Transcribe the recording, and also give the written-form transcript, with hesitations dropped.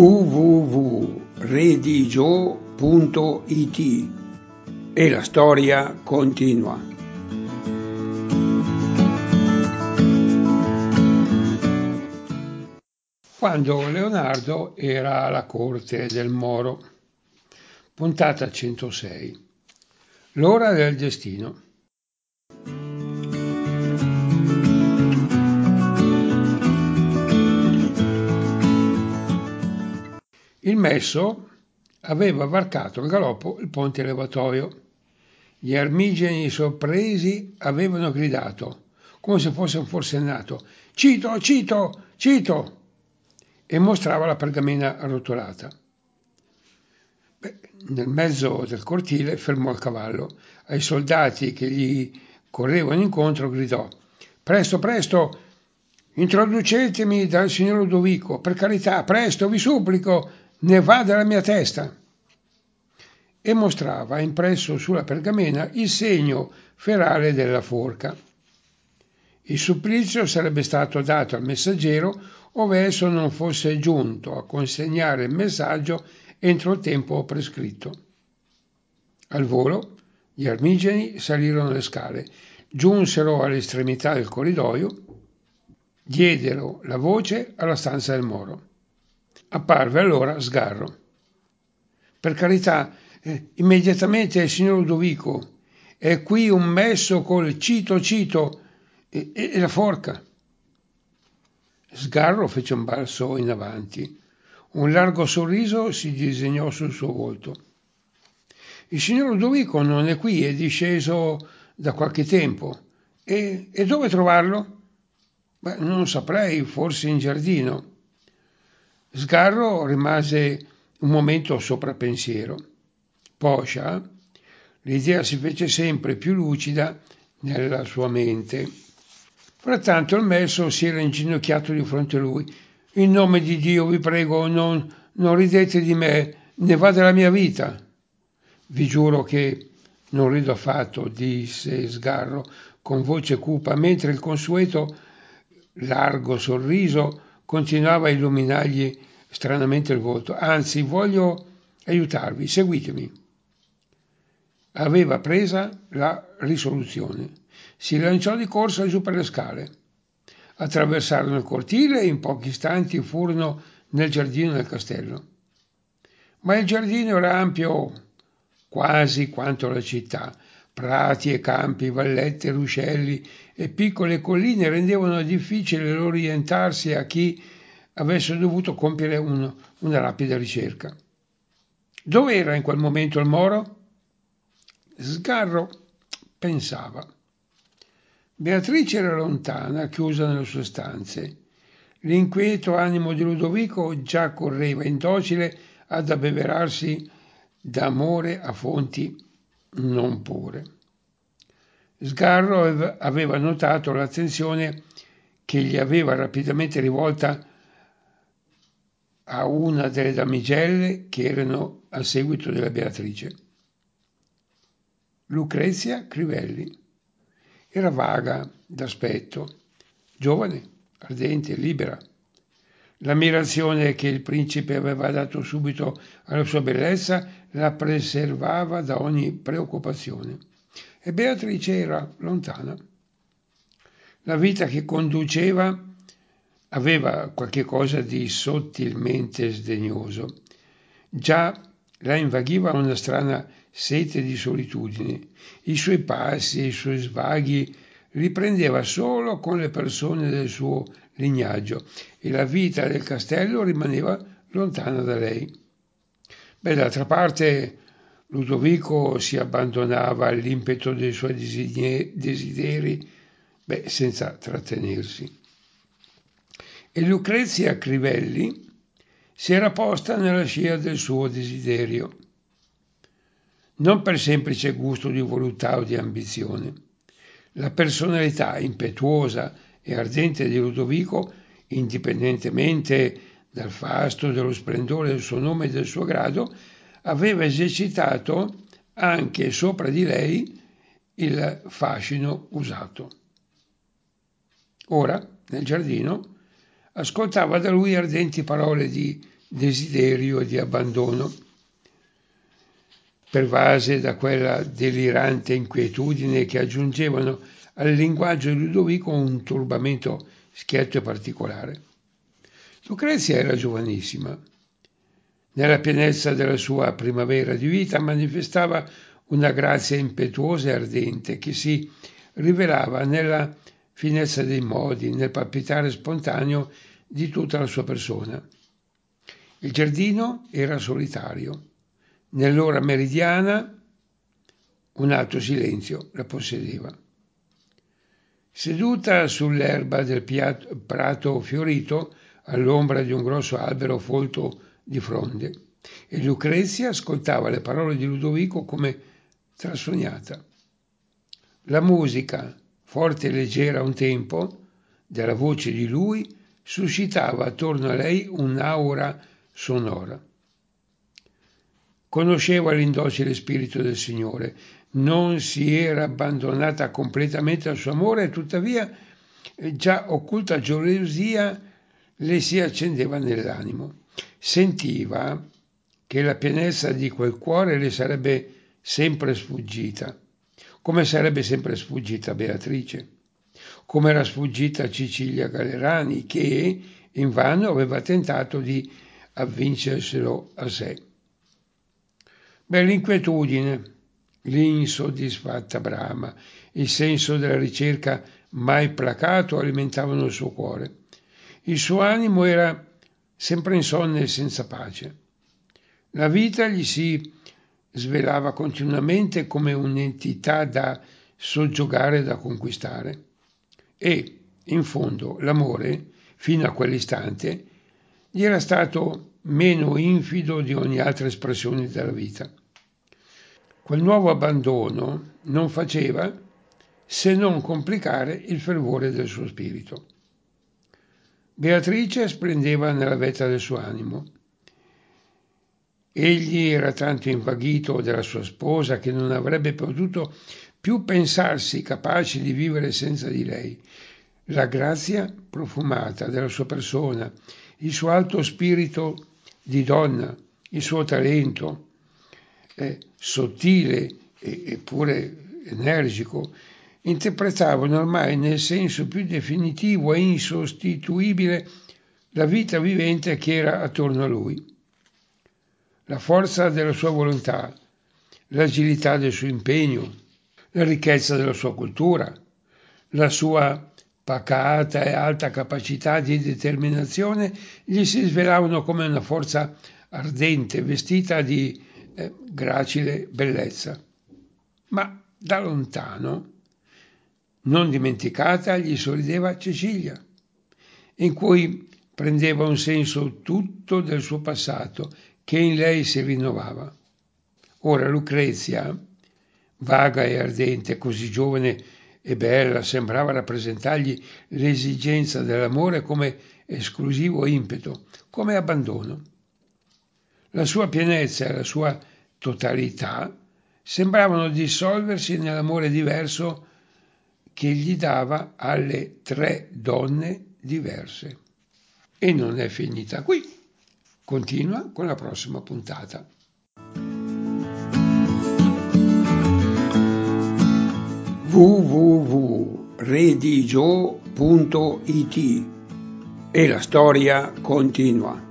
www.redigio.it e la storia continua. Quando Leonardo era alla corte del Moro, puntata 106, l'ora del destino. Il messo aveva varcato al galoppo il ponte levatoio. Gli armigeni sorpresi avevano gridato, come se fosse un forsennato: «Cito, Cito, Cito!» e mostrava la pergamena arrotolata. Nel mezzo del cortile fermò il cavallo. Ai soldati che gli correvano incontro gridò: «Presto, presto! Introducetemi dal signor Ludovico, per carità, presto, vi supplico, ne va della mia testa!» E mostrava impresso sulla pergamena il segno ferale della forca. Il supplizio sarebbe stato dato al messaggero ove esso non fosse giunto a consegnare il messaggio entro il tempo prescritto. Al volo, gli armigeni salirono le scale, giunsero all'estremità del corridoio, diedero la voce alla stanza del Moro. Apparve allora Sgarro. «Per carità, immediatamente, signor Ludovico, è qui un messo col Cito Cito e la forca». Sgarro fece un balzo in avanti. Un largo sorriso si disegnò sul suo volto. «Il signor Ludovico non è qui, è disceso da qualche tempo. E dove trovarlo?» «Beh, non saprei, forse in giardino». Sgarro rimase un momento sopra pensiero. Poscia, l'idea si fece sempre più lucida nella sua mente. Frattanto il messo si era inginocchiato di fronte a lui. «In nome di Dio, vi prego, non ridete di me, ne va della mia vita». «Vi giuro che non rido affatto», disse Sgarro con voce cupa, mentre il consueto largo sorriso continuava a illuminargli stranamente il volto. «Anzi, voglio aiutarvi, seguitemi». Aveva presa la risoluzione. Si lanciò di corsa giù per le scale. Attraversarono il cortile e in pochi istanti furono nel giardino del castello. Ma il giardino era ampio quasi quanto la città. Prati e campi, vallette, ruscelli e piccole colline rendevano difficile l'orientarsi a chi avesse dovuto compiere una rapida ricerca. Dove era in quel momento il Moro? Sgarro pensava. Beatrice era lontana, chiusa nelle sue stanze. L'inquieto animo di Ludovico già correva indocile ad abbeverarsi d'amore a fonti non pure. Sgarro aveva notato l'attenzione che gli aveva rapidamente rivolta a una delle damigelle che erano al seguito della Beatrice. Lucrezia Crivelli. Era vaga d'aspetto, giovane, ardente, libera. L'ammirazione che il principe aveva dato subito alla sua bellezza la preservava da ogni preoccupazione. E Beatrice era lontana. La vita che conduceva aveva qualche cosa di sottilmente sdegnoso. Già la invaghiva una strana sete di solitudine. I suoi passi e i suoi svaghi riprendeva solo con le persone del suo lignaggio e la vita del castello rimaneva lontana da lei. D'altra parte Ludovico si abbandonava all'impeto dei suoi desideri, senza trattenersi. E Lucrezia Crivelli si era posta nella scia del suo desiderio, non per semplice gusto di voluttà o di ambizione. La personalità impetuosa e ardente di Ludovico, indipendentemente dal fasto, dello splendore del suo nome e del suo grado, aveva esercitato anche sopra di lei il fascino usato. Ora, nel giardino, ascoltava da lui ardenti parole di desiderio di abbandono, pervase da quella delirante inquietudine che aggiungevano al linguaggio di Ludovico un turbamento schietto e particolare. Lucrezia era giovanissima. Nella pienezza della sua primavera di vita manifestava una grazia impetuosa e ardente che si rivelava nella finezza dei modi, nel palpitare spontaneo di tutta la sua persona. Il giardino era solitario. Nell'ora meridiana un alto silenzio la possedeva. Seduta sull'erba del prato fiorito, all'ombra di un grosso albero folto di fronde, e Lucrezia ascoltava le parole di Ludovico come trasognata. La musica, forte e leggera a un tempo, della voce di lui, suscitava attorno a lei un'aura sonora. Conosceva l'indocile spirito del Signore, non si era abbandonata completamente al suo amore e tuttavia già occulta gelosia le si accendeva nell'animo. Sentiva che la pienezza di quel cuore le sarebbe sempre sfuggita, come sarebbe sempre sfuggita Beatrice, come era sfuggita Cecilia Gallerani, che invano aveva tentato di avvincerselo a sé. L'inquietudine, l'insoddisfatta brama, il senso della ricerca mai placato alimentavano il suo cuore. Il suo animo era sempre insonne e senza pace. La vita gli si svelava continuamente come un'entità da soggiogare e da conquistare. E, in fondo, l'amore, fino a quell'istante, gli era stato meno infido di ogni altra espressione della vita. Quel nuovo abbandono non faceva se non complicare il fervore del suo spirito. Beatrice splendeva nella vetta del suo animo. Egli era tanto invaghito della sua sposa che non avrebbe potuto più pensarsi capace di vivere senza di lei. La grazia profumata della sua persona, il suo alto spirito di donna, il suo talento sottile eppure energico, interpretavano ormai nel senso più definitivo e insostituibile la vita vivente che era attorno a lui. La forza della sua volontà, l'agilità del suo impegno, la ricchezza della sua cultura, la sua pacata e alta capacità di determinazione gli si svelavano come una forza ardente, vestita di gracile bellezza. Ma da lontano, non dimenticata, gli sorrideva Cecilia, in cui prendeva un senso tutto del suo passato, che in lei si rinnovava. Ora Lucrezia, vaga e ardente, così giovane e bella, sembrava rappresentargli l'esigenza dell'amore come esclusivo impeto, come abbandono. La sua pienezza e la sua totalità sembravano dissolversi nell'amore diverso che gli dava alle tre donne diverse. E non è finita qui. Continua con la prossima puntata. www.redigio.it e la storia continua.